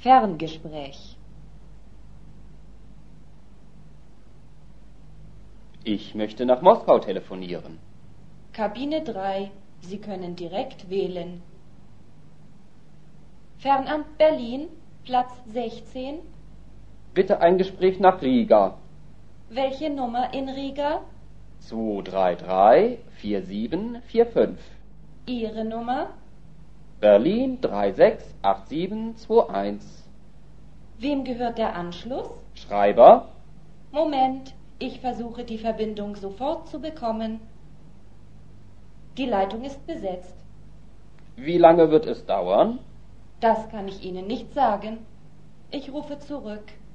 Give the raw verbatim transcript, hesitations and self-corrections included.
Ferngespräch. Ich möchte nach Moskau telefonieren. Kabine drei. Sie können direkt wählen. Fernamt Berlin, Platz sechzehn. Bitte ein Gespräch nach Riga. Welche Nummer in Riga? zwei drei drei vier sieben vier fünf. Ihre Nummer? Berlin drei sechs acht sieben zwei eins. Wem gehört der Anschluss? Schreiber? Moment, ich versuche die Verbindung sofort zu bekommen. Die Leitung ist besetzt. Wie lange wird es dauern? Das kann ich Ihnen nicht sagen. Ich rufe zurück.